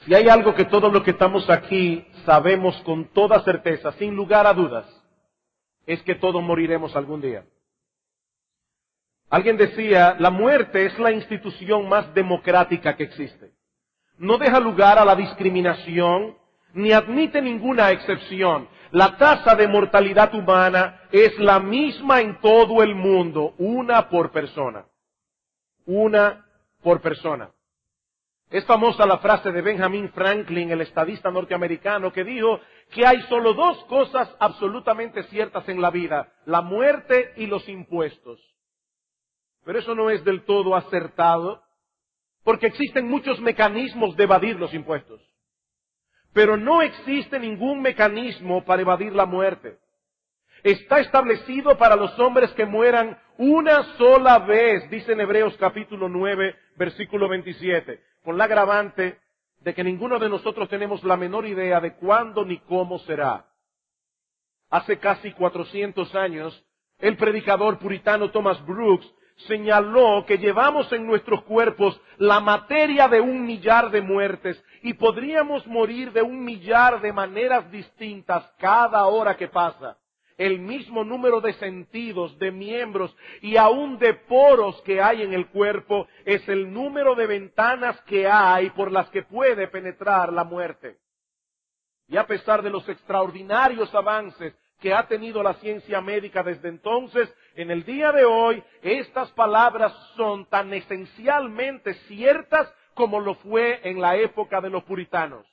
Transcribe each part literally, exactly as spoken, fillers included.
Si hay algo que todos los que estamos aquí sabemos con toda certeza, sin lugar a dudas, es que todos moriremos algún día. Alguien decía, la muerte es la institución más democrática que existe. No deja lugar a la discriminación, ni admite ninguna excepción. La tasa de mortalidad humana es la misma en todo el mundo, una por persona. Una por persona. Es famosa la frase de Benjamin Franklin, el estadista norteamericano, que dijo que hay solo dos cosas absolutamente ciertas en la vida, la muerte y los impuestos. Pero eso no es del todo acertado, porque existen muchos mecanismos de evadir los impuestos. Pero no existe ningún mecanismo para evadir la muerte. Está establecido para los hombres que mueran una sola vez, dice en Hebreos capítulo nueve, versículo veintisiete, con la agravante de que ninguno de nosotros tenemos la menor idea de cuándo ni cómo será. Hace casi cuatrocientos años, el predicador puritano Thomas Brooks señaló que llevamos en nuestros cuerpos la materia de un millar de muertes y podríamos morir de un millar de maneras distintas cada hora que pasa. El mismo número de sentidos, de miembros y aún de poros que hay en el cuerpo es el número de ventanas que hay por las que puede penetrar la muerte. Y a pesar de los extraordinarios avances que ha tenido la ciencia médica desde entonces, en el día de hoy, estas palabras son tan esencialmente ciertas como lo fue en la época de los puritanos.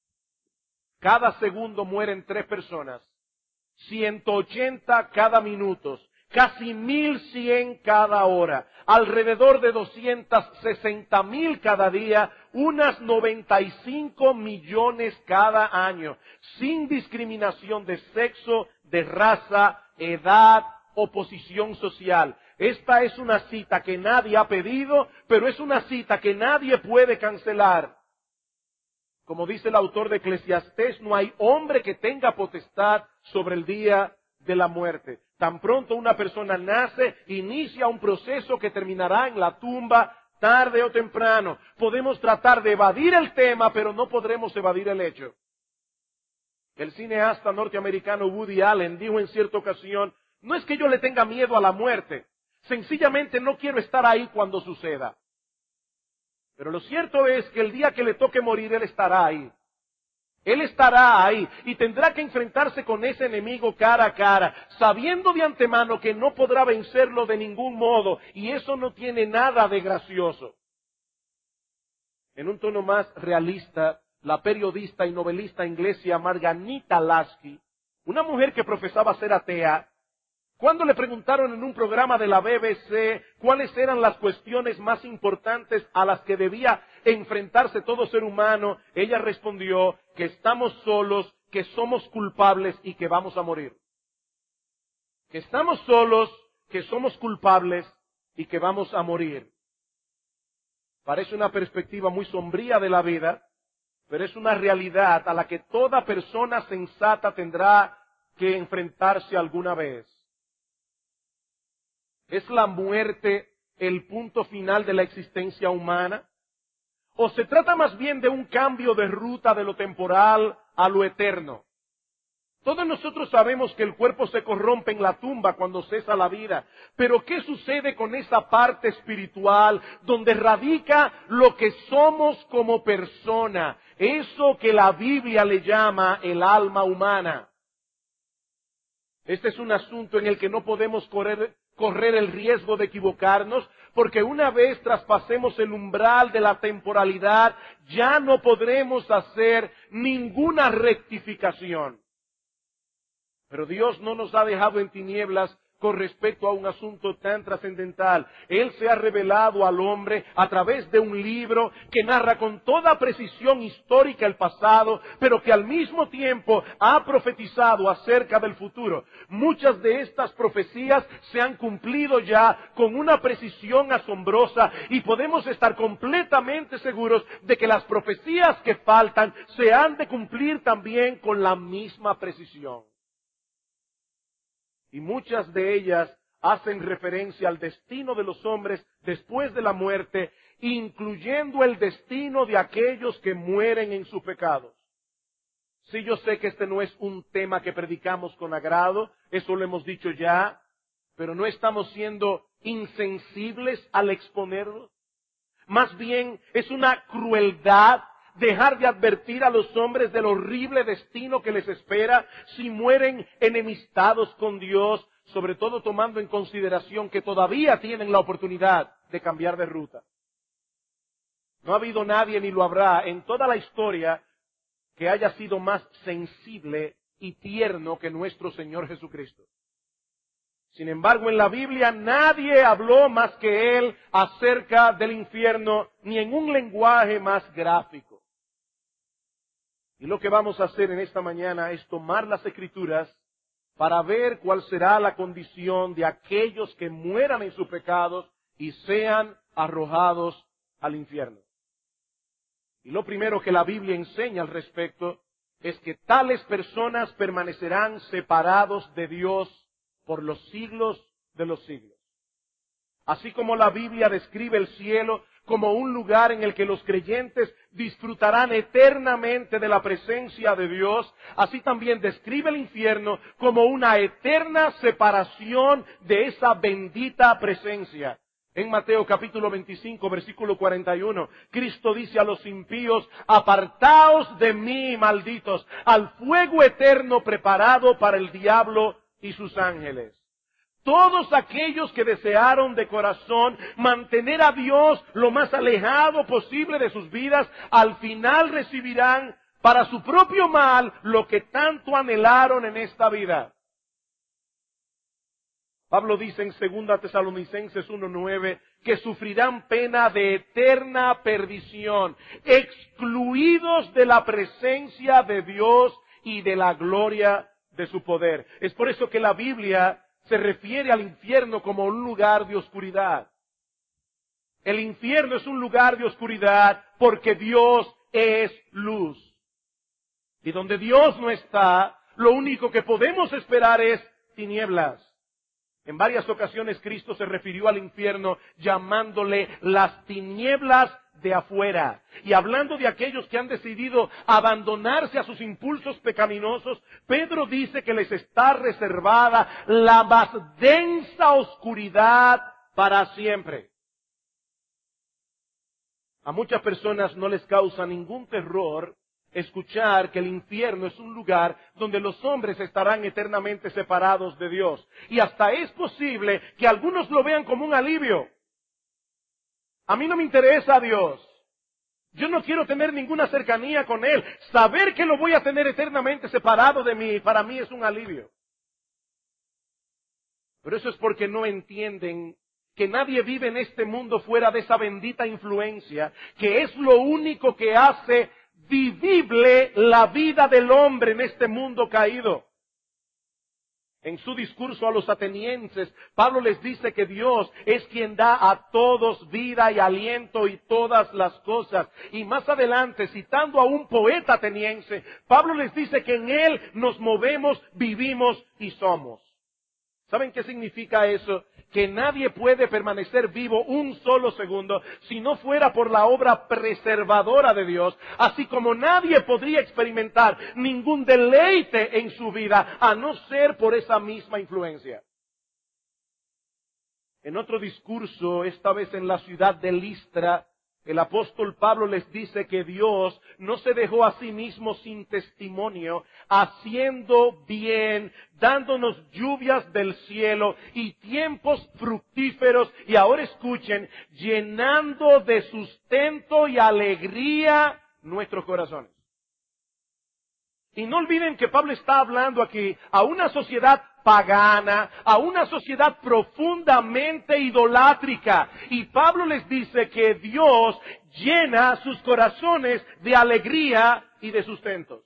Cada segundo mueren tres personas, ciento ochenta cada minuto, casi mil cien cada hora, alrededor de doscientos sesenta mil cada día, unas noventa y cinco millones cada año, sin discriminación de sexo, de raza, edad o posición social. Esta es una cita que nadie ha pedido, pero es una cita que nadie puede cancelar. Como dice el autor de Eclesiastés, no hay hombre que tenga potestad sobre el día de la muerte. Tan pronto una persona nace, inicia un proceso que terminará en la tumba, tarde o temprano. Podemos tratar de evadir el tema, pero no podremos evadir el hecho. El cineasta norteamericano Woody Allen dijo en cierta ocasión, no es que yo le tenga miedo a la muerte, sencillamente no quiero estar ahí cuando suceda. Pero lo cierto es que el día que le toque morir, él estará ahí. Él estará ahí y tendrá que enfrentarse con ese enemigo cara a cara, sabiendo de antemano que no podrá vencerlo de ningún modo, y eso no tiene nada de gracioso. En un tono más realista, la periodista y novelista inglesa Margarita Lasky, una mujer que profesaba ser atea, cuando le preguntaron en un programa de la B B C cuáles eran las cuestiones más importantes a las que debía enfrentarse todo ser humano, ella respondió que estamos solos, que somos culpables y que vamos a morir. Que estamos solos, que somos culpables y que vamos a morir. Parece una perspectiva muy sombría de la vida, pero es una realidad a la que toda persona sensata tendrá que enfrentarse alguna vez. ¿Es la muerte el punto final de la existencia humana? ¿O se trata más bien de un cambio de ruta de lo temporal a lo eterno? Todos nosotros sabemos que el cuerpo se corrompe en la tumba cuando cesa la vida. Pero ¿qué sucede con esa parte espiritual donde radica lo que somos como persona? Eso que la Biblia le llama el alma humana. Este es un asunto en el que no podemos correr, correr el riesgo de equivocarnos, porque una vez traspasemos el umbral de la temporalidad, ya no podremos hacer ninguna rectificación. Pero Dios no nos ha dejado en tinieblas con respecto a un asunto tan trascendental. Él se ha revelado al hombre a través de un libro que narra con toda precisión histórica el pasado, pero que al mismo tiempo ha profetizado acerca del futuro. Muchas de estas profecías se han cumplido ya con una precisión asombrosa y podemos estar completamente seguros de que las profecías que faltan se han de cumplir también con la misma precisión. Y muchas de ellas hacen referencia al destino de los hombres después de la muerte incluyendo el destino de aquellos que mueren en sus pecados. Sí, yo sé que este no es un tema que predicamos con agrado, eso lo hemos dicho ya, pero no estamos siendo insensibles al exponerlo. Más bien es una crueldad dejar de advertir a los hombres del horrible destino que les espera si mueren enemistados con Dios, sobre todo tomando en consideración que todavía tienen la oportunidad de cambiar de ruta. No ha habido nadie ni lo habrá en toda la historia que haya sido más sensible y tierno que nuestro Señor Jesucristo. Sin embargo, en la Biblia nadie habló más que Él acerca del infierno, ni en un lenguaje más gráfico. Y lo que vamos a hacer en esta mañana es tomar las Escrituras para ver cuál será la condición de aquellos que mueran en sus pecados y sean arrojados al infierno. Y lo primero que la Biblia enseña al respecto es que tales personas permanecerán separados de Dios por los siglos de los siglos. Así como la Biblia describe el cielo como un lugar en el que los creyentes disfrutarán eternamente de la presencia de Dios, así también describe el infierno como una eterna separación de esa bendita presencia. En Mateo capítulo veinticinco, versículo cuarenta y uno, Cristo dice a los impíos: apartaos de mí, malditos, al fuego eterno preparado para el diablo y sus ángeles. Todos aquellos que desearon de corazón mantener a Dios lo más alejado posible de sus vidas, al final recibirán para su propio mal lo que tanto anhelaron en esta vida. Pablo dice en segunda Tesalonicenses uno nueve que sufrirán pena de eterna perdición, excluidos de la presencia de Dios y de la gloria de su poder. Es por eso que la Biblia se refiere al infierno como un lugar de oscuridad. El infierno es un lugar de oscuridad porque Dios es luz. Y donde Dios no está, lo único que podemos esperar es tinieblas. En varias ocasiones Cristo se refirió al infierno llamándole las tinieblas de afuera. Y hablando de aquellos que han decidido abandonarse a sus impulsos pecaminosos, Pedro dice que les está reservada la más densa oscuridad para siempre. A muchas personas no les causa ningún terror escuchar que el infierno es un lugar donde los hombres estarán eternamente separados de Dios. Y hasta es posible que algunos lo vean como un alivio. A mí no me interesa a Dios. Yo no quiero tener ninguna cercanía con Él. Saber que lo voy a tener eternamente separado de mí, para mí es un alivio. Pero eso es porque no entienden que nadie vive en este mundo fuera de esa bendita influencia, que es lo único que hace vivible la vida del hombre en este mundo caído. En su discurso a los atenienses, Pablo les dice que Dios es quien da a todos vida y aliento y todas las cosas. Y más adelante, citando a un poeta ateniense, Pablo les dice que en Él nos movemos, vivimos y somos. ¿Saben qué significa eso? Que nadie puede permanecer vivo un solo segundo si no fuera por la obra preservadora de Dios, así como nadie podría experimentar ningún deleite en su vida a no ser por esa misma influencia. En otro discurso, esta vez en la ciudad de Listra, el apóstol Pablo les dice que Dios no se dejó a sí mismo sin testimonio, haciendo bien, dándonos lluvias del cielo y tiempos fructíferos, y ahora escuchen, llenando de sustento y alegría nuestros corazones. Y no olviden que Pablo está hablando aquí a una sociedad pagana, a una sociedad profundamente idolátrica. Y Pablo les dice que Dios llena sus corazones de alegría y de sustentos.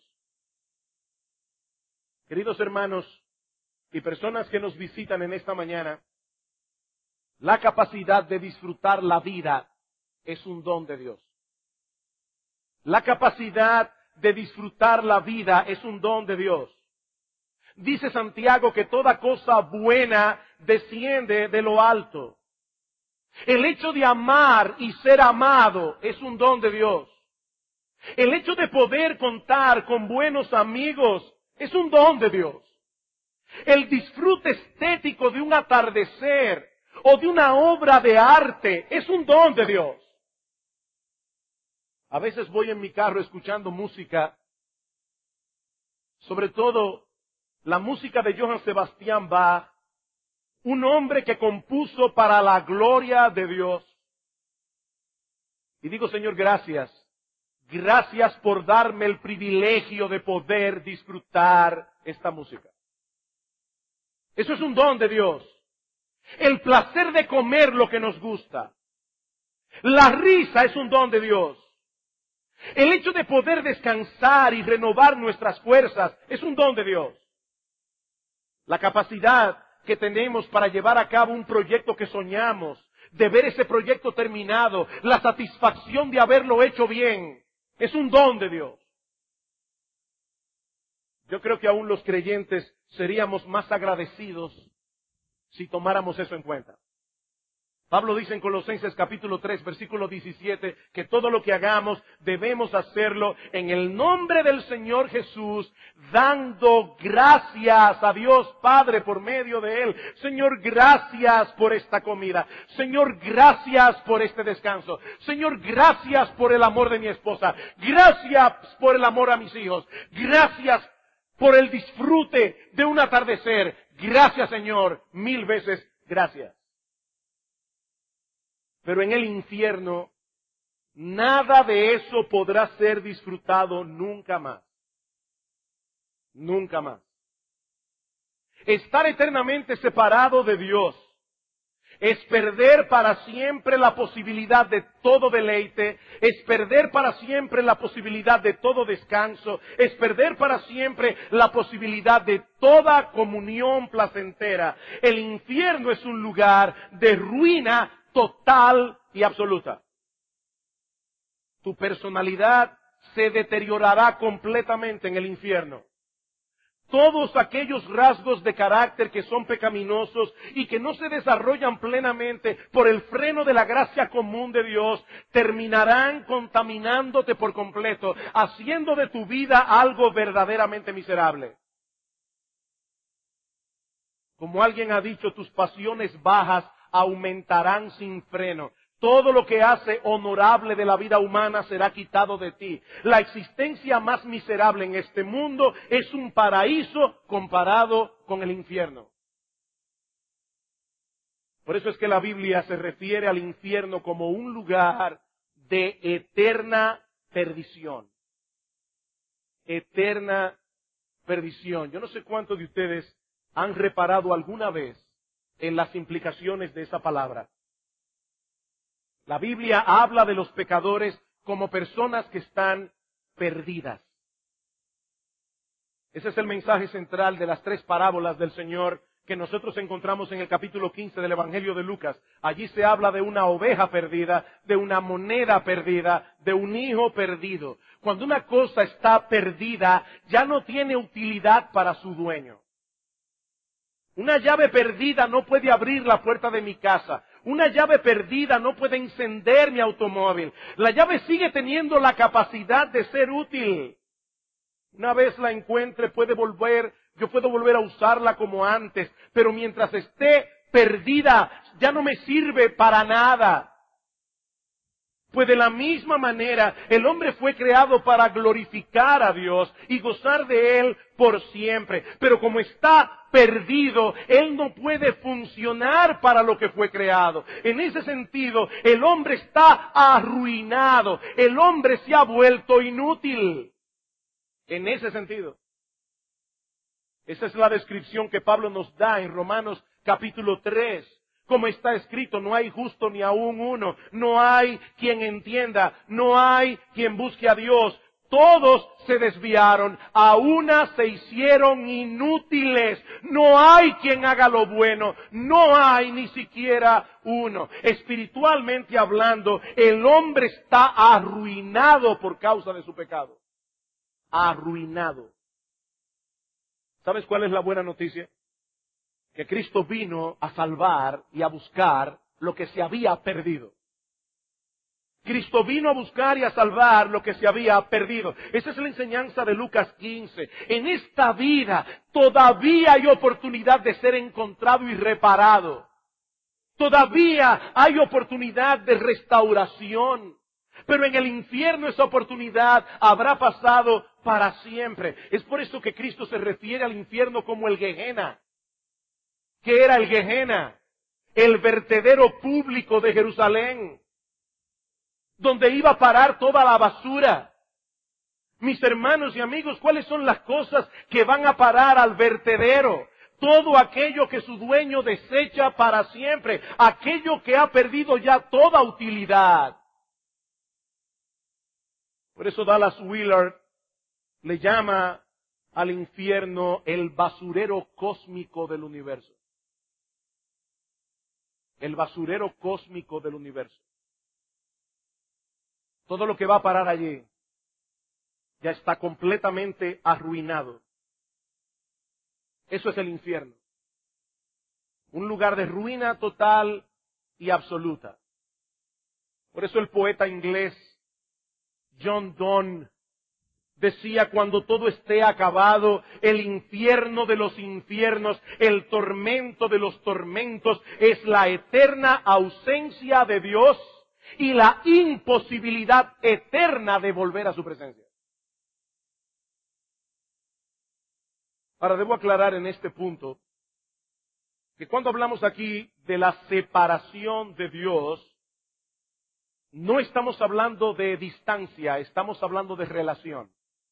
Queridos hermanos y personas que nos visitan en esta mañana, la capacidad de disfrutar la vida es un don de Dios. La capacidad de disfrutar la vida es un don de Dios. Dice Santiago que toda cosa buena desciende de lo alto. El hecho de amar y ser amado es un don de Dios. El hecho de poder contar con buenos amigos es un don de Dios. El disfrute estético de un atardecer o de una obra de arte es un don de Dios. A veces voy en mi carro escuchando música, sobre todo la música de Johann Sebastian Bach, un hombre que compuso para la gloria de Dios. Y digo, Señor, gracias. Gracias por darme el privilegio de poder disfrutar esta música. Eso es un don de Dios. El placer de comer lo que nos gusta. La risa es un don de Dios. El hecho de poder descansar y renovar nuestras fuerzas es un don de Dios. La capacidad que tenemos para llevar a cabo un proyecto que soñamos, de ver ese proyecto terminado, la satisfacción de haberlo hecho bien, es un don de Dios. Yo creo que aún los creyentes seríamos más agradecidos si tomáramos eso en cuenta. Pablo dice en Colosenses capítulo tres, versículo diecisiete, que todo lo que hagamos debemos hacerlo en el nombre del Señor Jesús, dando gracias a Dios Padre por medio de Él. Señor, gracias por esta comida. Señor, gracias por este descanso. Señor, gracias por el amor de mi esposa. Gracias por el amor a mis hijos. Gracias por el disfrute de un atardecer. Gracias, Señor, mil veces gracias. Pero en el infierno, nada de eso podrá ser disfrutado nunca más. Nunca más. Estar eternamente separado de Dios es perder para siempre la posibilidad de todo deleite, es perder para siempre la posibilidad de todo descanso, es perder para siempre la posibilidad de toda comunión placentera. El infierno es un lugar de ruina total y absoluta. Tu personalidad se deteriorará completamente en el infierno. Todos aquellos rasgos de carácter que son pecaminosos y que no se desarrollan plenamente por el freno de la gracia común de Dios, terminarán contaminándote por completo, haciendo de tu vida algo verdaderamente miserable. Como alguien ha dicho, tus pasiones bajas aumentarán sin freno. Todo lo que hace honorable de la vida humana será quitado de ti. La existencia más miserable en este mundo es un paraíso comparado con el infierno. Por eso es que la Biblia se refiere al infierno como un lugar de eterna perdición. Eterna perdición. Yo no sé cuántos de ustedes han reparado alguna vez en las implicaciones de esa palabra. La Biblia habla de los pecadores como personas que están perdidas. Ese es el mensaje central de las tres parábolas del Señor que nosotros encontramos en el capítulo quince del Evangelio de Lucas. Allí se habla de una oveja perdida, de una moneda perdida, de un hijo perdido. Cuando una cosa está perdida, ya no tiene utilidad para su dueño. Una llave perdida no puede abrir la puerta de mi casa. Una llave perdida no puede encender mi automóvil. La llave sigue teniendo la capacidad de ser útil. Una vez la encuentre puede volver, yo puedo volver a usarla como antes, pero mientras esté perdida ya no me sirve para nada. Pues de la misma manera, el hombre fue creado para glorificar a Dios y gozar de Él por siempre. Pero como está perdido, Él no puede funcionar para lo que fue creado. En ese sentido, el hombre está arruinado. El hombre se ha vuelto inútil. En ese sentido. Esa es la descripción que Pablo nos da en Romanos capítulo tres. Como está escrito, no hay justo ni aún uno, no hay quien entienda, no hay quien busque a Dios. Todos se desviaron, a una se hicieron inútiles. No hay quien haga lo bueno, no hay ni siquiera uno. Espiritualmente hablando, el hombre está arruinado por causa de su pecado. Arruinado. ¿Sabes cuál es la buena noticia? Que Cristo vino a salvar y a buscar lo que se había perdido. Cristo vino a buscar y a salvar lo que se había perdido. Esa es la enseñanza de Lucas quince. En esta vida todavía hay oportunidad de ser encontrado y reparado. Todavía hay oportunidad de restauración. Pero en el infierno esa oportunidad habrá pasado para siempre. Es por eso que Cristo se refiere al infierno como el Gehenna. ¿Qué era el Gehenna? El vertedero público de Jerusalén, donde iba a parar toda la basura. Mis hermanos y amigos, ¿cuáles son las cosas que van a parar al vertedero? Todo aquello que su dueño desecha para siempre, aquello que ha perdido ya toda utilidad. Por eso Dallas Willard le llama al infierno el basurero cósmico del universo. El basurero cósmico del universo. Todo lo que va a parar allí ya está completamente arruinado. Eso es el infierno. Un lugar de ruina total y absoluta. Por eso el poeta inglés John Donne decía: cuando todo esté acabado, el infierno de los infiernos, el tormento de los tormentos, es la eterna ausencia de Dios y la imposibilidad eterna de volver a su presencia. Ahora, debo aclarar en este punto que cuando hablamos aquí de la separación de Dios, no estamos hablando de distancia, estamos hablando de relación.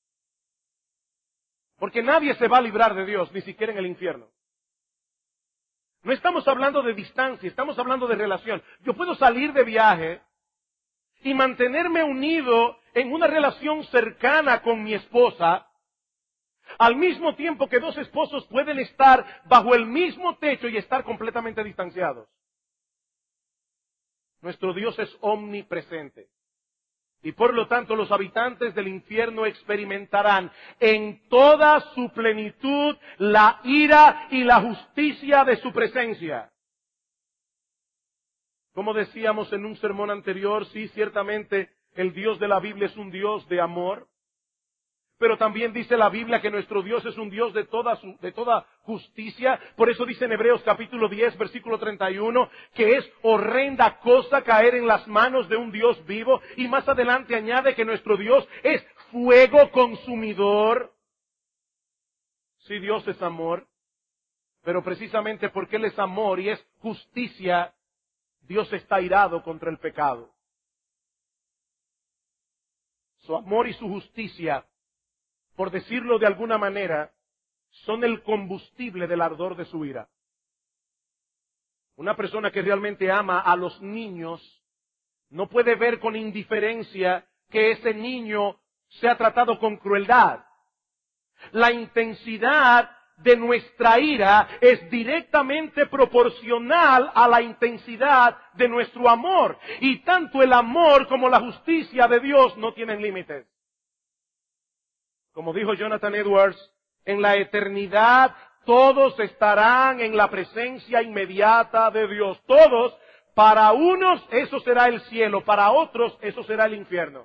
Porque nadie se va a librar de Dios, ni siquiera en el infierno. No estamos hablando de distancia, estamos hablando de relación. Yo puedo salir de viaje y mantenerme unido en una relación cercana con mi esposa, al mismo tiempo que dos esposos pueden estar bajo el mismo techo y estar completamente distanciados. Nuestro Dios es omnipresente. Y por lo tanto los habitantes del infierno experimentarán en toda su plenitud la ira y la justicia de su presencia. Como decíamos en un sermón anterior, sí, ciertamente el Dios de la Biblia es un Dios de amor. Pero también dice la Biblia que nuestro Dios es un Dios de toda, su, de toda justicia. Por eso dice en Hebreos capítulo diez, versículo treinta y uno, que es horrenda cosa caer en las manos de un Dios vivo. Y más adelante añade que nuestro Dios es fuego consumidor. Sí, Dios es amor. Pero precisamente porque Él es amor y es justicia, Dios está irado contra el pecado. Su amor y su justicia, por decirlo de alguna manera, son el combustible del ardor de su ira. Una persona que realmente ama a los niños no puede ver con indiferencia que ese niño sea tratado con crueldad. La intensidad de nuestra ira es directamente proporcional a la intensidad de nuestro amor. Y tanto el amor como la justicia de Dios no tienen límites. Como dijo Jonathan Edwards, en la eternidad todos estarán en la presencia inmediata de Dios. Todos, para unos eso será el cielo, para otros eso será el infierno.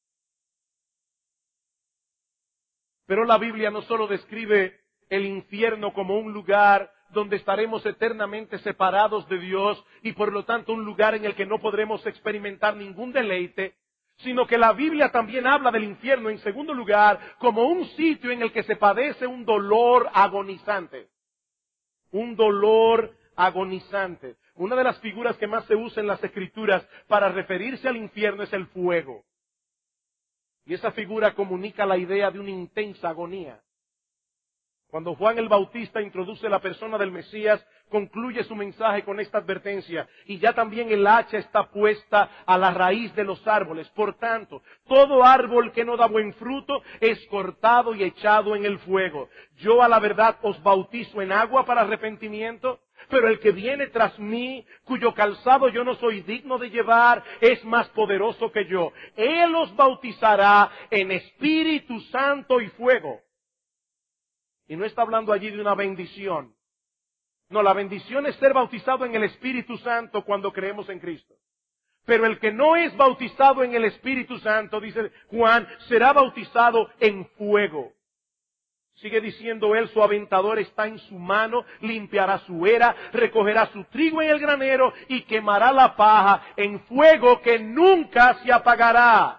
Pero la Biblia no solo describe el infierno como un lugar donde estaremos eternamente separados de Dios y por lo tanto un lugar en el que no podremos experimentar ningún deleite, sino que la Biblia también habla del infierno, en segundo lugar, como un sitio en el que se padece un dolor agonizante. Un dolor agonizante. Una de las figuras que más se usa en las Escrituras para referirse al infierno es el fuego. Y esa figura comunica la idea de una intensa agonía. Cuando Juan el Bautista introduce la persona del Mesías, concluye su mensaje con esta advertencia: y ya también el hacha está puesta a la raíz de los árboles. Por tanto, todo árbol que no da buen fruto es cortado y echado en el fuego. Yo a la verdad os bautizo en agua para arrepentimiento, pero el que viene tras mí, cuyo calzado yo no soy digno de llevar, es más poderoso que yo. Él os bautizará en Espíritu Santo y fuego. Y no está hablando allí de una bendición. No, la bendición es ser bautizado en el Espíritu Santo cuando creemos en Cristo. Pero el que no es bautizado en el Espíritu Santo, dice Juan, será bautizado en fuego. Sigue diciendo él, su aventador está en su mano, limpiará su era, recogerá su trigo en el granero y quemará la paja en fuego que nunca se apagará.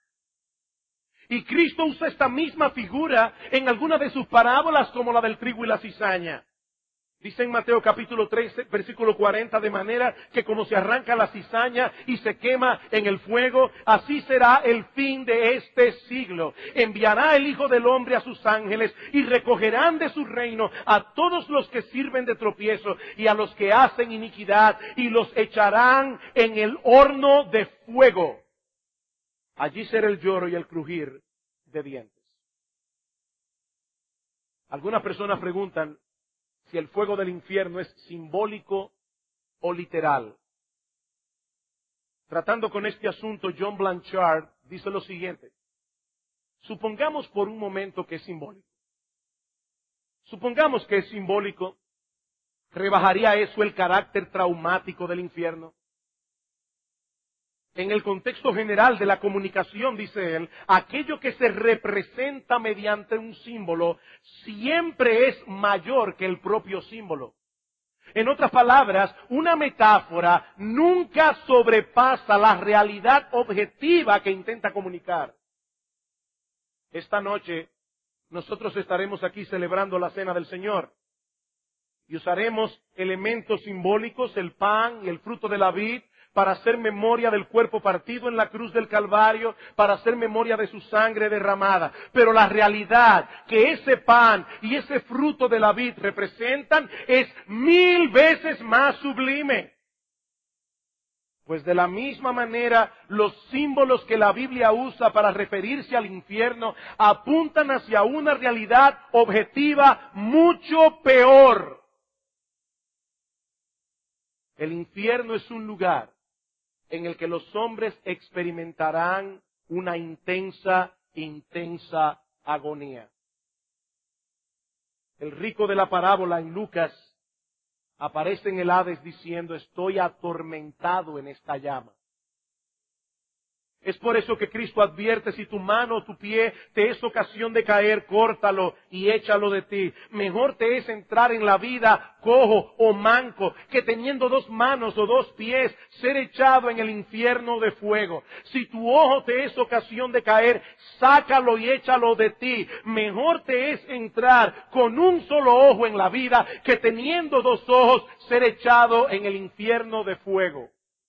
Y Cristo usa esta misma figura en algunas de sus parábolas como la del trigo y la cizaña. Dice en Mateo capítulo trece, versículo cuarenta, de manera que como se arranca la cizaña y se quema en el fuego, así será el fin de este siglo. Enviará el Hijo del Hombre a sus ángeles y recogerán de su reino a todos los que sirven de tropiezo y a los que hacen iniquidad y los echarán en el horno de fuego. Allí será el lloro y el crujir de dientes. Algunas personas preguntan si el fuego del infierno es simbólico o literal. Tratando con este asunto, John Blanchard dice lo siguiente. Supongamos por un momento que es simbólico. Supongamos que es simbólico. ¿Rebajaría eso el carácter traumático del infierno? En el contexto general de la comunicación, dice él, aquello que se representa mediante un símbolo siempre es mayor que el propio símbolo. En otras palabras, una metáfora nunca sobrepasa la realidad objetiva que intenta comunicar. Esta noche nosotros estaremos aquí celebrando la Cena del Señor y usaremos elementos simbólicos, el pan y el fruto de la vid, para hacer memoria del cuerpo partido en la cruz del Calvario, para hacer memoria de su sangre derramada. Pero la realidad que ese pan y ese fruto de la vid representan es mil veces más sublime. Pues de la misma manera, los símbolos que la Biblia usa para referirse al infierno apuntan hacia una realidad objetiva mucho peor. El infierno es un lugar en el que los hombres experimentarán una intensa, intensa agonía. El rico de la parábola en Lucas aparece en el Hades diciendo, estoy atormentado en esta llama. Es por eso que Cristo advierte, si tu mano o tu pie te es ocasión de caer, córtalo y échalo de ti. Mejor te es entrar en la vida cojo o manco, que teniendo dos manos o dos pies, ser echado en el infierno de fuego. Si tu ojo te es ocasión de caer, sácalo y échalo de ti. Mejor te es entrar con un solo ojo en la vida, que teniendo dos ojos, ser echado en el infierno de fuego.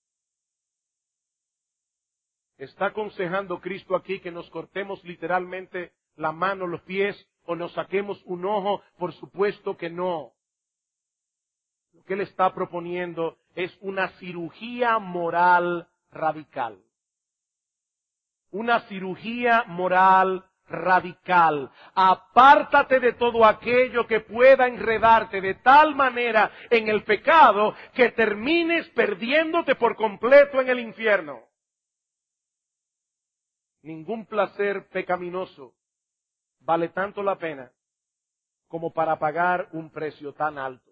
¿Está aconsejando Cristo aquí que nos cortemos literalmente la mano, los pies o nos saquemos un ojo? Por supuesto que no. Lo que Él está proponiendo es una cirugía moral radical. Una cirugía moral radical. Apártate de todo aquello que pueda enredarte de tal manera en el pecado que termines perdiéndote por completo en el infierno. Ningún placer pecaminoso vale tanto la pena como para pagar un precio tan alto.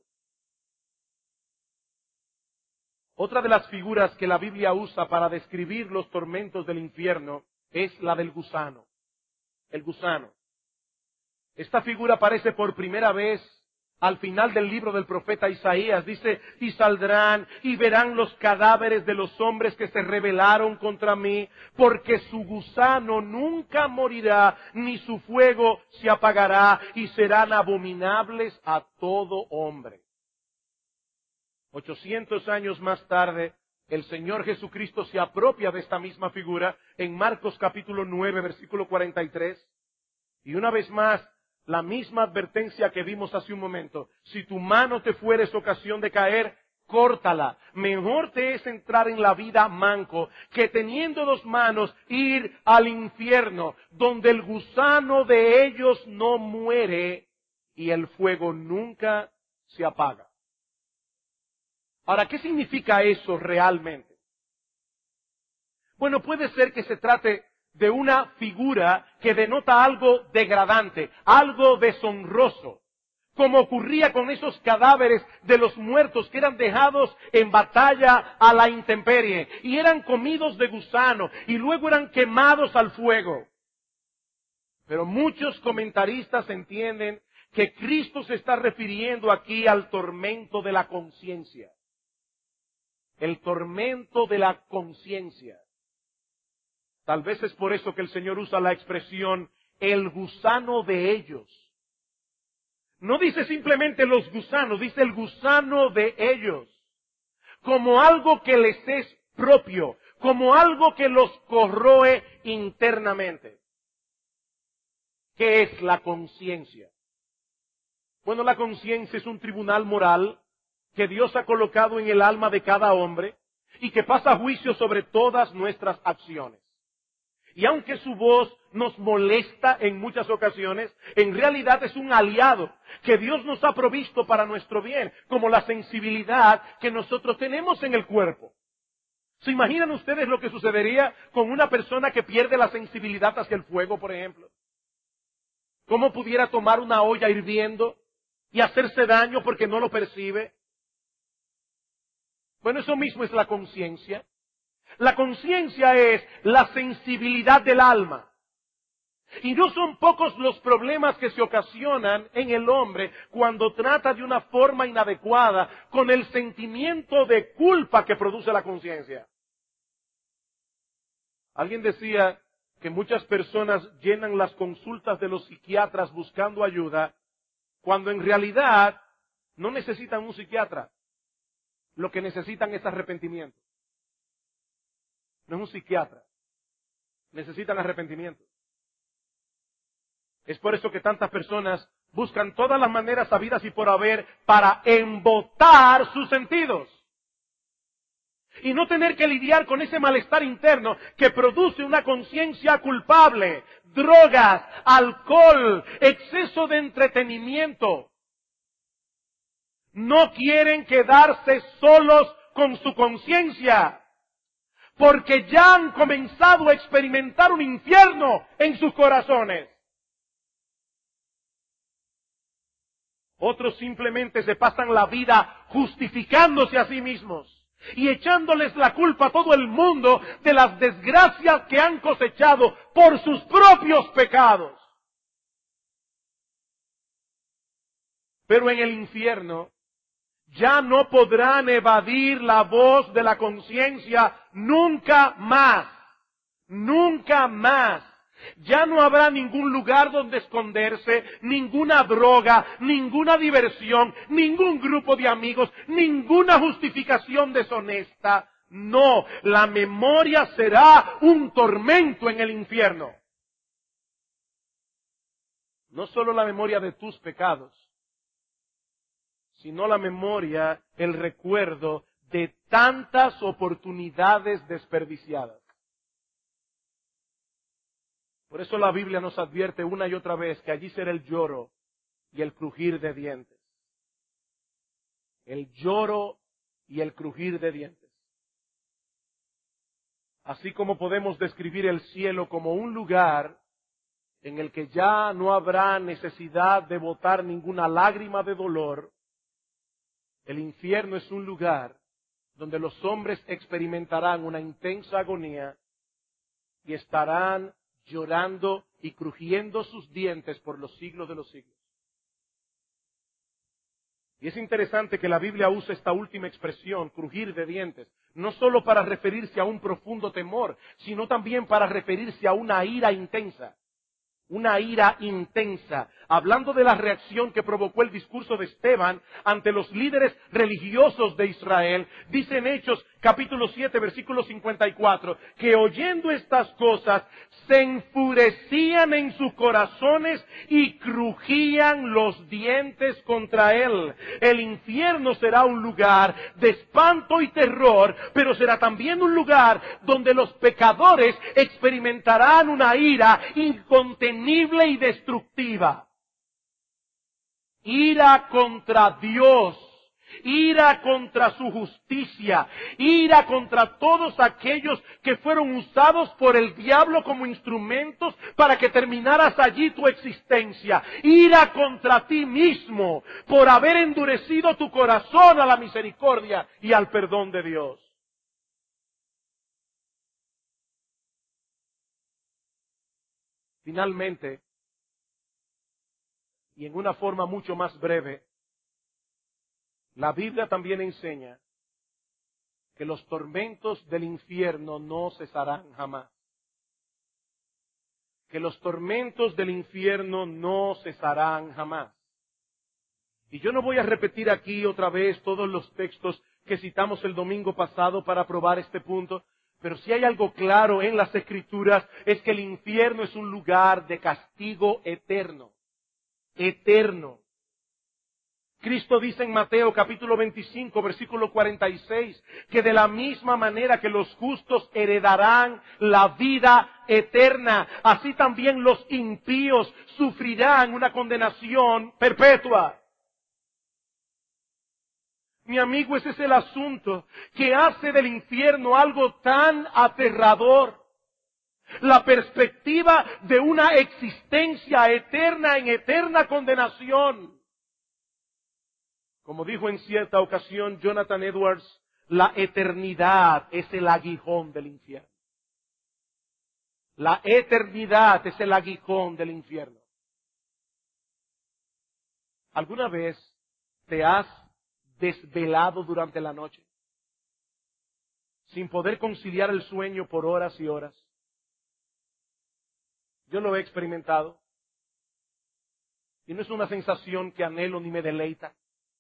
Otra de las figuras que la Biblia usa para describir los tormentos del infierno es la del gusano. El gusano. Esta figura aparece por primera vez al final del libro del profeta Isaías. Dice, y saldrán y verán los cadáveres de los hombres que se rebelaron contra mí, porque su gusano nunca morirá, ni su fuego se apagará, y serán abominables a todo hombre. Ochocientos años más tarde, el Señor Jesucristo se apropia de esta misma figura en Marcos capítulo nueve, versículo cuarenta y tres. Y una vez más, la misma advertencia que vimos hace un momento. Si tu mano te fueres ocasión de caer, córtala. Mejor te es entrar en la vida manco que teniendo dos manos ir al infierno, donde el gusano de ellos no muere y el fuego nunca se apaga. Ahora, ¿qué significa eso realmente? Bueno, puede ser que se trate de una figura que denota algo degradante, algo deshonroso. como ocurría con esos cadáveres de los muertos que eran dejados en batalla a la intemperie y eran comidos de gusano y luego eran quemados al fuego. Pero muchos comentaristas entienden que Cristo se está refiriendo aquí al tormento de la conciencia. El tormento de la conciencia. Tal vez es por eso que el Señor usa la expresión el gusano de ellos. No dice simplemente los gusanos, dice el gusano de ellos. Como algo que les es propio, como algo que los corroe internamente. ¿Qué es la conciencia? Bueno, la conciencia es un tribunal moral que Dios ha colocado en el alma de cada hombre y que pasa juicio sobre todas nuestras acciones. Y aunque su voz nos molesta en muchas ocasiones, en realidad es un aliado que Dios nos ha provisto para nuestro bien, como la sensibilidad que nosotros tenemos en el cuerpo. ¿Se imaginan ustedes lo que sucedería con una persona que pierde la sensibilidad hacia el fuego, por ejemplo? ¿Cómo pudiera tomar una olla hirviendo y hacerse daño porque no lo percibe? Bueno, eso mismo es la conciencia. La conciencia es la sensibilidad del alma. Y no son pocos los problemas que se ocasionan en el hombre cuando trata de una forma inadecuada con el sentimiento de culpa que produce la conciencia. Alguien decía que muchas personas llenan las consultas de los psiquiatras buscando ayuda, cuando en realidad no necesitan un psiquiatra. Lo que necesitan es arrepentimiento. No es un psiquiatra. Necesitan arrepentimiento. Es por eso que tantas personas buscan todas las maneras habidas y por haber para embotar sus sentidos. Y no tener que lidiar con ese malestar interno que produce una conciencia culpable, drogas, alcohol, exceso de entretenimiento. No quieren quedarse solos con su conciencia, porque ya han comenzado a experimentar un infierno en sus corazones. Otros simplemente se pasan la vida justificándose a sí mismos y echándoles la culpa a todo el mundo de las desgracias que han cosechado por sus propios pecados. Pero en el infierno ya no podrán evadir la voz de la conciencia nunca más, nunca más. Ya no habrá ningún lugar donde esconderse, ninguna droga, ninguna diversión, ningún grupo de amigos, ninguna justificación deshonesta. No, la memoria será un tormento en el infierno. No solo la memoria de tus pecados, sino la memoria, el recuerdo de tantas oportunidades desperdiciadas. Por eso la Biblia nos advierte una y otra vez que allí será el lloro y el crujir de dientes. El lloro y el crujir de dientes. Así como podemos describir el cielo como un lugar en el que ya no habrá necesidad de botar ninguna lágrima de dolor, el infierno es un lugar donde los hombres experimentarán una intensa agonía y estarán llorando y crujiendo sus dientes por los siglos de los siglos. Y es interesante que la Biblia use esta última expresión, crujir de dientes, no solo para referirse a un profundo temor, sino también para referirse a una ira intensa. Una ira intensa, hablando de la reacción que provocó el discurso de Esteban ante los líderes religiosos de Israel. Dice en Hechos capítulo siete, versículo cincuenta y cuatro, que oyendo estas cosas se enfurecían en sus corazones y crujían los dientes contra él. El infierno será un lugar de espanto y terror, pero será también un lugar donde los pecadores experimentarán una ira incontenible y destructiva. Ira contra Dios ira contra su justicia, ira contra todos aquellos que fueron usados por el diablo como instrumentos para que terminaras allí tu existencia, ira contra ti mismo por haber endurecido tu corazón a la misericordia y al perdón de Dios. Finalmente, y en una forma mucho más breve, la Biblia también enseña que los tormentos del infierno no cesarán jamás. Que los tormentos del infierno no cesarán jamás. Y yo no voy a repetir aquí otra vez todos los textos que citamos el domingo pasado para probar este punto, pero si hay algo claro en las Escrituras es que el infierno es un lugar de castigo eterno. Eterno. Cristo dice en Mateo capítulo veinticinco, versículo cuarenta y seis, que de la misma manera que los justos heredarán la vida eterna, así también los impíos sufrirán una condenación perpetua. Mi amigo, ese es el asunto que hace del infierno algo tan aterrador. La perspectiva de una existencia eterna en eterna condenación. Como dijo en cierta ocasión Jonathan Edwards, la eternidad es el aguijón del infierno. La eternidad es el aguijón del infierno. ¿Alguna vez te has desvelado durante la noche sin poder conciliar el sueño por horas y horas? Yo lo he experimentado y no es una sensación que anhelo ni me deleita.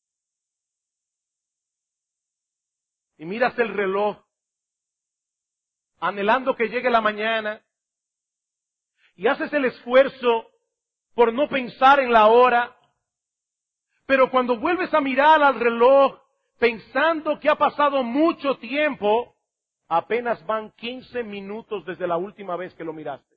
Y miras el reloj, anhelando que llegue la mañana, y haces el esfuerzo por no pensar en la hora, pero cuando vuelves a mirar al reloj, pensando que ha pasado mucho tiempo, apenas van quince minutos desde la última vez que lo miraste.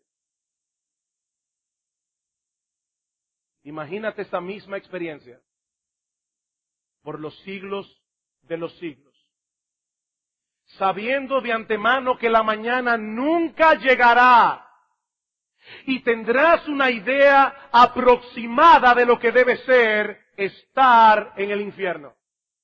Imagínate esa misma experiencia por los siglos de los siglos. Sabiendo de antemano que la mañana nunca llegará y tendrás una idea aproximada de lo que debe ser estar en el infierno.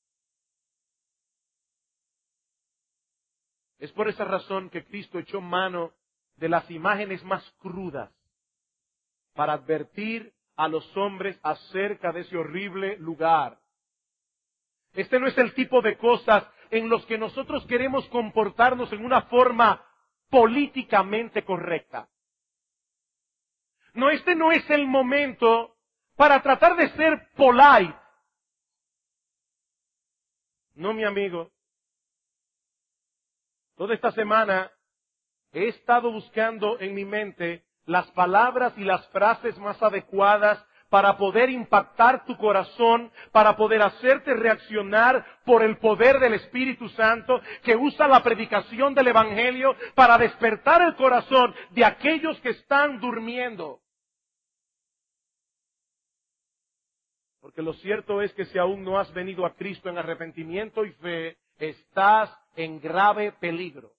Es por esa razón que Cristo echó mano de las imágenes más crudas para advertir a los hombres acerca de ese horrible lugar. Este no es el tipo de cosas en los que nosotros queremos comportarnos en una forma políticamente correcta. No, este no es el momento para tratar de ser polite. No, mi amigo. Toda esta semana he estado buscando en mi mente las palabras y las frases más adecuadas para poder impactar tu corazón, para poder hacerte reaccionar por el poder del Espíritu Santo, que usa la predicación del Evangelio para despertar el corazón de aquellos que están durmiendo. Porque lo cierto es que si aún no has venido a Cristo en arrepentimiento y fe, estás en grave peligro.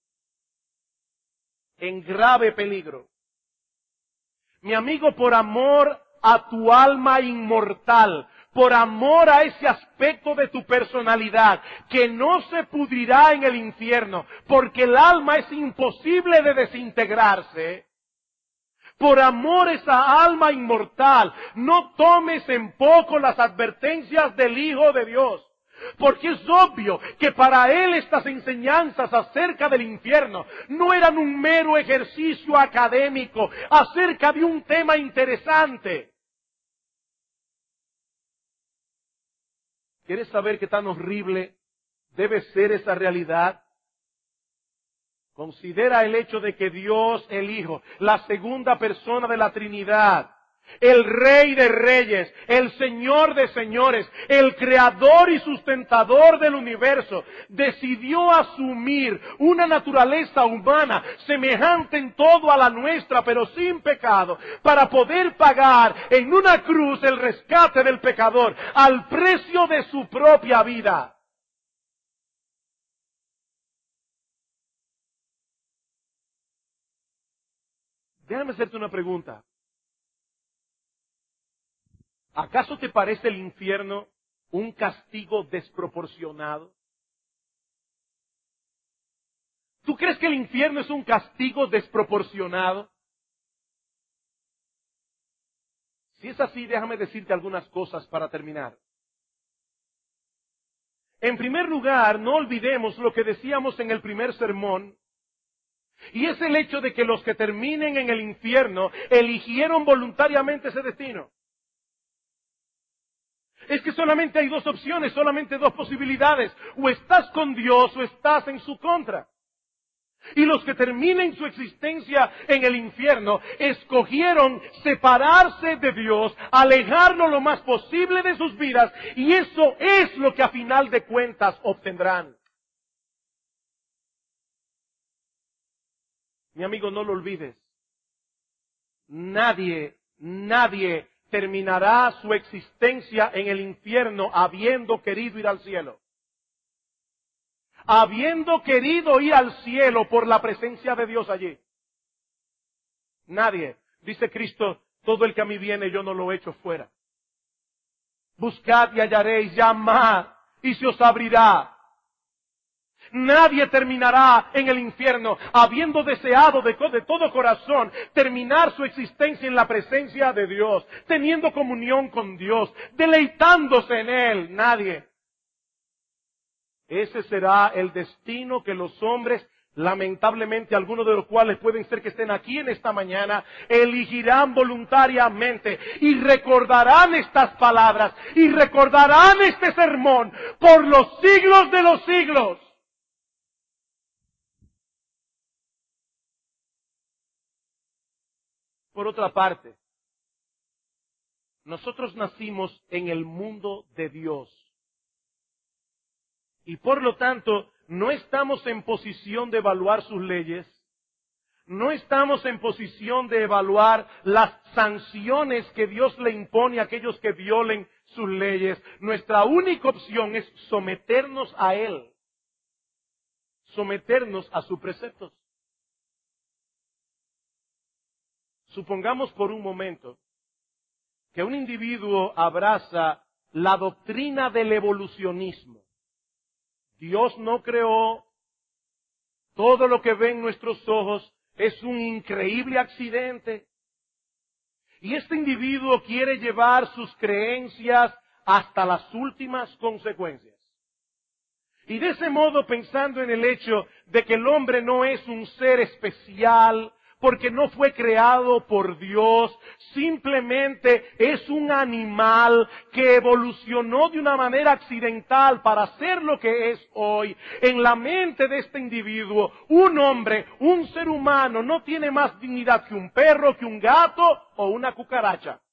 En grave peligro. Mi amigo, por amor a tu alma inmortal, por amor a ese aspecto de tu personalidad que no se pudrirá en el infierno, porque el alma es imposible de desintegrarse, por amor a esa alma inmortal, no tomes en poco las advertencias del Hijo de Dios. Porque es obvio que para él estas enseñanzas acerca del infierno no eran un mero ejercicio académico acerca de un tema interesante. ¿Quieres saber qué tan horrible debe ser esa realidad? Considera el hecho de que Dios, el Hijo, la segunda persona de la Trinidad, el Rey de Reyes, el Señor de Señores, el Creador y sustentador del universo, decidió asumir una naturaleza humana semejante en todo a la nuestra, pero sin pecado, para poder pagar en una cruz el rescate del pecador al precio de su propia vida. Déjame hacerte una pregunta. ¿Acaso te parece el infierno un castigo desproporcionado? ¿Tú crees que el infierno es un castigo desproporcionado? Si es así, déjame decirte algunas cosas para terminar. En primer lugar, no olvidemos lo que decíamos en el primer sermón, y es el hecho de que los que terminen en el infierno eligieron voluntariamente ese destino. Es que solamente hay dos opciones, solamente dos posibilidades. O estás con Dios o estás en su contra. Y los que terminen su existencia en el infierno escogieron separarse de Dios, alejarlo lo más posible de sus vidas, y eso es lo que a final de cuentas obtendrán. Mi amigo, no lo olvides. Nadie, nadie terminará su existencia en el infierno habiendo querido ir al cielo. Habiendo querido ir al cielo por la presencia de Dios allí. Nadie. Dice Cristo, todo el que a mí viene yo no lo echo fuera. Buscad y hallaréis, llamad y se os abrirá. Nadie terminará en el infierno habiendo deseado de, de todo corazón terminar su existencia en la presencia de Dios, teniendo comunión con Dios, deleitándose en Él. Nadie. Ese será el destino que los hombres, lamentablemente algunos de los cuales pueden ser que estén aquí en esta mañana, elegirán voluntariamente y recordarán estas palabras y recordarán este sermón por los siglos de los siglos. Por otra parte, nosotros nacimos en el mundo de Dios. Y por lo tanto, no estamos en posición de evaluar sus leyes, no estamos en posición de evaluar las sanciones que Dios le impone a aquellos que violen sus leyes. Nuestra única opción es someternos a Él, someternos a sus preceptos. Supongamos por un momento que un individuo abraza la doctrina del evolucionismo. Dios no creó, todo lo que ven nuestros ojos es un increíble accidente. Y este individuo quiere llevar sus creencias hasta las últimas consecuencias. Y de ese modo, pensando en el hecho de que el hombre no es un ser especial, porque no fue creado por Dios, simplemente es un animal que evolucionó de una manera accidental para ser lo que es hoy. En la mente de este individuo, un hombre, un ser humano, no tiene más dignidad que un perro, que un gato o una cucaracha.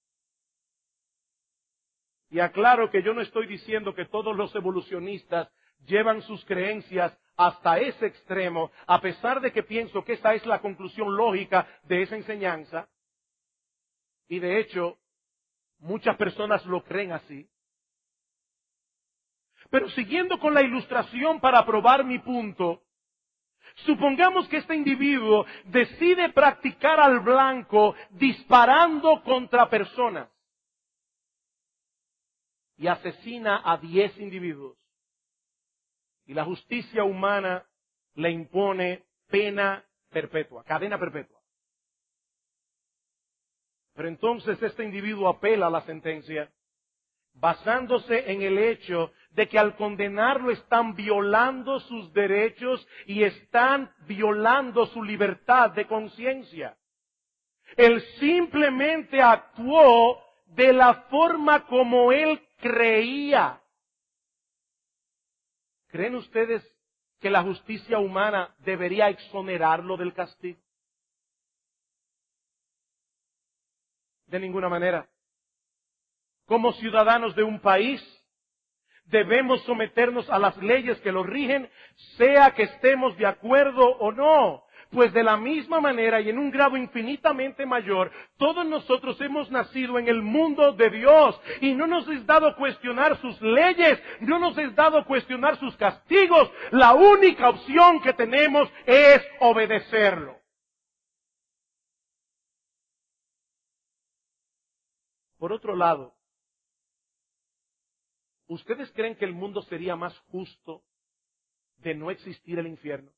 Y aclaro que yo no estoy diciendo que todos los evolucionistas llevan sus creencias hasta ese extremo, a pesar de que pienso que esa es la conclusión lógica de esa enseñanza. Y de hecho, muchas personas lo creen así. Pero siguiendo con la ilustración para probar mi punto, supongamos que este individuo decide practicar al blanco disparando contra personas y asesina a diez individuos. Y la justicia humana le impone pena perpetua, cadena perpetua. Pero entonces este individuo apela a la sentencia basándose en el hecho de que al condenarlo están violando sus derechos y están violando su libertad de conciencia. Él simplemente actuó de la forma como él creía. ¿Creen ustedes que la justicia humana debería exonerarlo del castigo? De ninguna manera. Como ciudadanos de un país, debemos someternos a las leyes que lo rigen, sea que estemos de acuerdo o no. Pues de la misma manera y en un grado infinitamente mayor, todos nosotros hemos nacido en el mundo de Dios y no nos es dado cuestionar sus leyes, no nos es dado cuestionar sus castigos. La única opción que tenemos es obedecerlo. Por otro lado, ¿ustedes creen que el mundo sería más justo de no existir el infierno?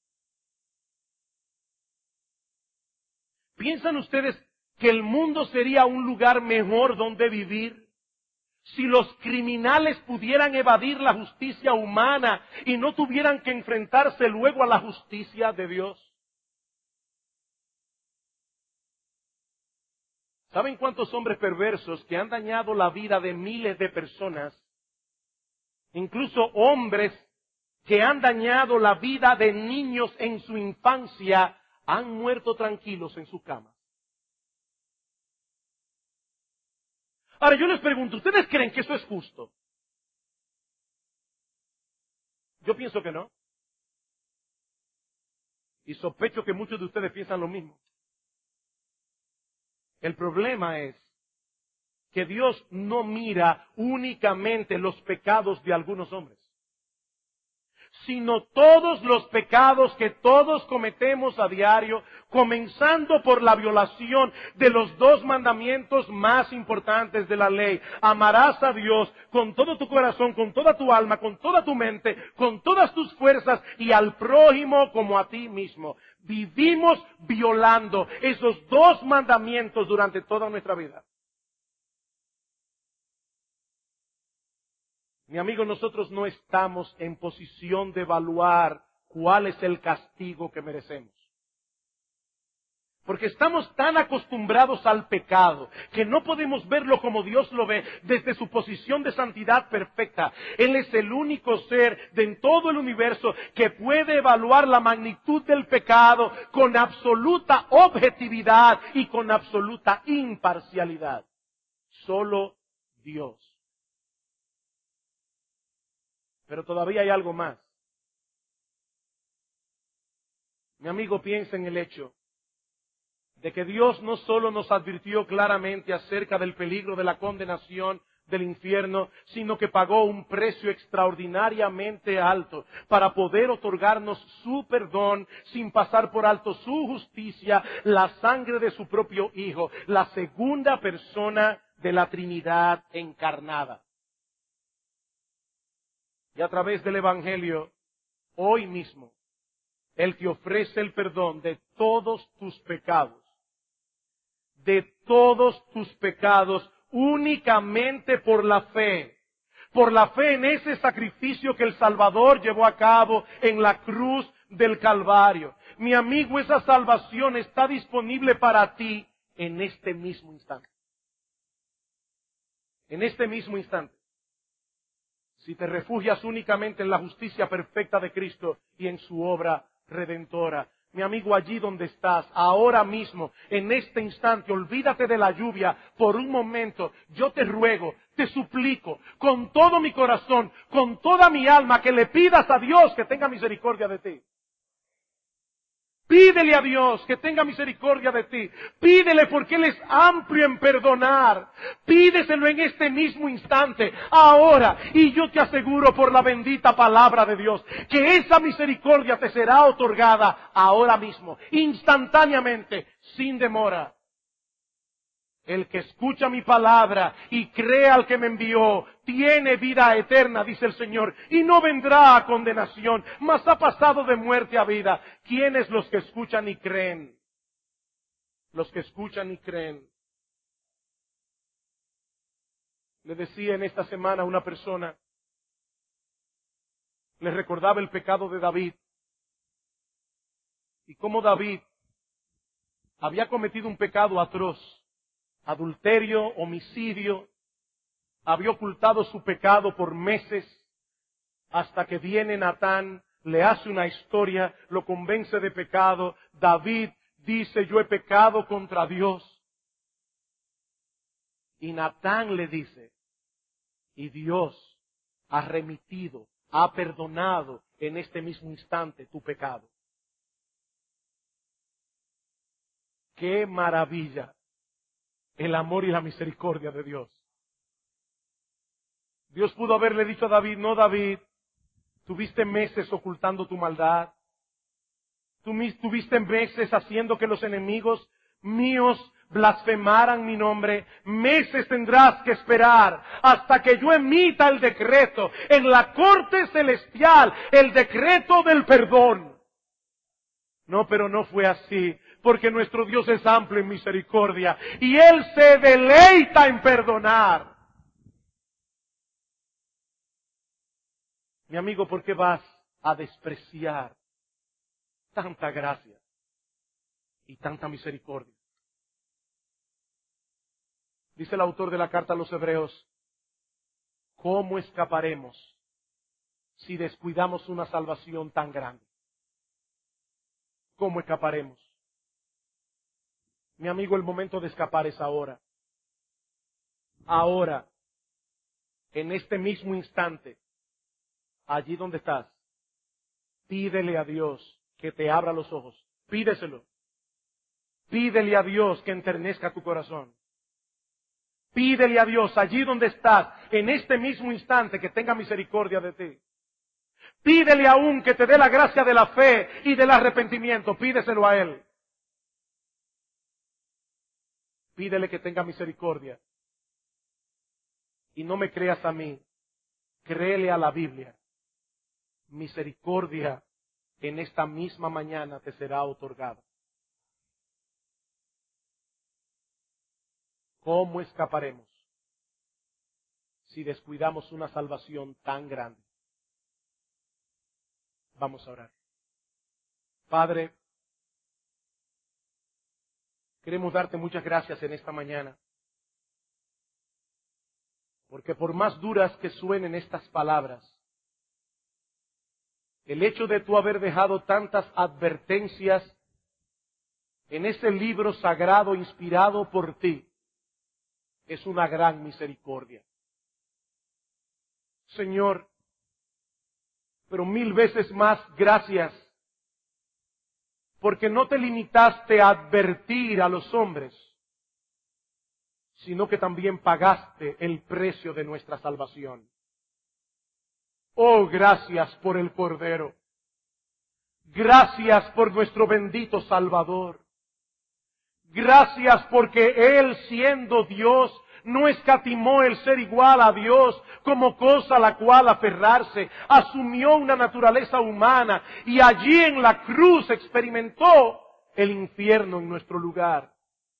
¿Piensan ustedes que el mundo sería un lugar mejor donde vivir si los criminales pudieran evadir la justicia humana y no tuvieran que enfrentarse luego a la justicia de Dios? ¿Saben cuántos hombres perversos que han dañado la vida de miles de personas, incluso hombres que han dañado la vida de niños en su infancia, han muerto tranquilos en su cama? Ahora yo les pregunto, ¿ustedes creen que eso es justo? Yo pienso que no. Y sospecho que muchos de ustedes piensan lo mismo. El problema es que Dios no mira únicamente los pecados de algunos hombres, sino todos los pecados que todos cometemos a diario, comenzando por la violación de los dos mandamientos más importantes de la ley. Amarás a Dios con todo tu corazón, con toda tu alma, con toda tu mente, con todas tus fuerzas y al prójimo como a ti mismo. Vivimos violando esos dos mandamientos durante toda nuestra vida. Mi amigo, nosotros no estamos en posición de evaluar cuál es el castigo que merecemos. Porque estamos tan acostumbrados al pecado que no podemos verlo como Dios lo ve desde su posición de santidad perfecta. Él es el único ser de en todo el universo que puede evaluar la magnitud del pecado con absoluta objetividad y con absoluta imparcialidad. Solo Dios. Pero todavía hay algo más. Mi amigo, piensa en el hecho de que Dios no solo nos advirtió claramente acerca del peligro de la condenación del infierno, sino que pagó un precio extraordinariamente alto para poder otorgarnos su perdón sin pasar por alto su justicia, la sangre de su propio Hijo, la segunda persona de la Trinidad encarnada. Y a través del Evangelio, hoy mismo, Él te ofrece el perdón de todos tus pecados. De todos tus pecados, únicamente por la fe. Por la fe en ese sacrificio que el Salvador llevó a cabo en la cruz del Calvario. Mi amigo, esa salvación está disponible para ti en este mismo instante. En este mismo instante. Si te refugias únicamente en la justicia perfecta de Cristo y en su obra redentora. Mi amigo, allí donde estás, ahora mismo, en este instante, olvídate de la lluvia por un momento. Yo te ruego, te suplico, con todo mi corazón, con toda mi alma, que le pidas a Dios que tenga misericordia de ti. Pídele a Dios que tenga misericordia de ti. Pídele porque Él es amplio en perdonar. Pídeselo en este mismo instante, ahora. Y yo te aseguro por la bendita palabra de Dios que esa misericordia te será otorgada ahora mismo, instantáneamente, sin demora. El que escucha mi palabra y cree al que me envió, tiene vida eterna, dice el Señor, y no vendrá a condenación, mas ha pasado de muerte a vida. ¿Quiénes los que escuchan y creen? Los que escuchan y creen. Le decía en esta semana a una persona, le recordaba el pecado de David, y cómo David había cometido un pecado atroz. Adulterio, homicidio, había ocultado su pecado por meses, hasta que viene Natán, le hace una historia, lo convence de pecado. David dice, yo he pecado contra Dios. Y Natán le dice, y Dios ha remitido, ha perdonado en este mismo instante tu pecado. ¡Qué maravilla! El amor y la misericordia de Dios. Dios pudo haberle dicho a David, no David, tuviste meses ocultando tu maldad. Tú tuviste meses haciendo que los enemigos míos blasfemaran mi nombre. Meses tendrás que esperar hasta que yo emita el decreto en la corte celestial, el decreto del perdón. No, pero no fue así, porque nuestro Dios es amplio en misericordia y Él se deleita en perdonar. Mi amigo, ¿por qué vas a despreciar tanta gracia y tanta misericordia? Dice el autor de la carta a los Hebreos, ¿cómo escaparemos si descuidamos una salvación tan grande? ¿Cómo escaparemos? Mi amigo, el momento de escapar es ahora. Ahora, en este mismo instante, allí donde estás, pídele a Dios que te abra los ojos. Pídeselo. Pídele a Dios que enternezca tu corazón. Pídele a Dios allí donde estás, en este mismo instante, que tenga misericordia de ti. Pídele aún que te dé la gracia de la fe y del arrepentimiento. Pídeselo a Él. Pídele que tenga misericordia. Y no me creas a mí. Créele a la Biblia. Misericordia en esta misma mañana te será otorgada. ¿Cómo escaparemos si descuidamos una salvación tan grande? Vamos a orar. Padre, queremos darte muchas gracias en esta mañana, porque por más duras que suenen estas palabras, el hecho de tú haber dejado tantas advertencias en ese libro sagrado inspirado por ti, es una gran misericordia. Señor, pero mil veces más gracias, porque no te limitaste a advertir a los hombres, sino que también pagaste el precio de nuestra salvación. Oh, gracias por el Cordero. Gracias por nuestro bendito Salvador. Gracias porque Él, siendo Dios, no escatimó el ser igual a Dios como cosa a la cual aferrarse. Asumió una naturaleza humana y allí en la cruz experimentó el infierno en nuestro lugar.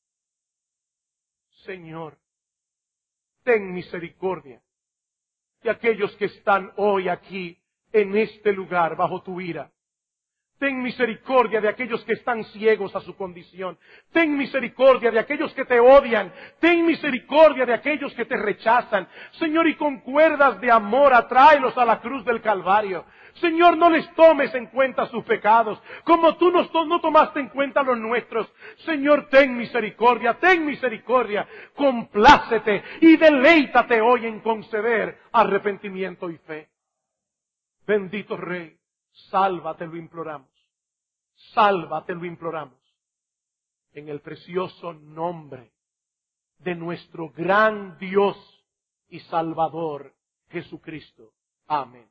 Señor, ten misericordia de aquellos que están hoy aquí en este lugar bajo tu ira. Ten misericordia de aquellos que están ciegos a su condición. Ten misericordia de aquellos que te odian. Ten misericordia de aquellos que te rechazan. Señor, y con cuerdas de amor atráelos a la cruz del Calvario. Señor, no les tomes en cuenta sus pecados, como tú no, no tomaste en cuenta los nuestros. Señor, ten misericordia, ten misericordia. Complácete y deleítate hoy en conceder arrepentimiento y fe. Bendito Rey, sálvate, lo imploramos. Sálvate, lo imploramos. En el precioso nombre de nuestro gran Dios y Salvador, Jesucristo. Amén.